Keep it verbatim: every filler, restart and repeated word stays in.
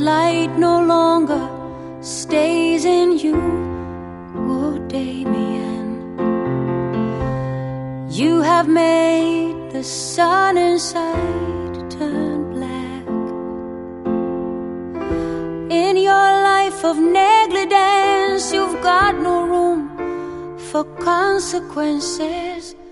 light no longer stays in you. Oh, Damien, you have made the sun inside turn black. In your life of negligence, you've got no room for consequences.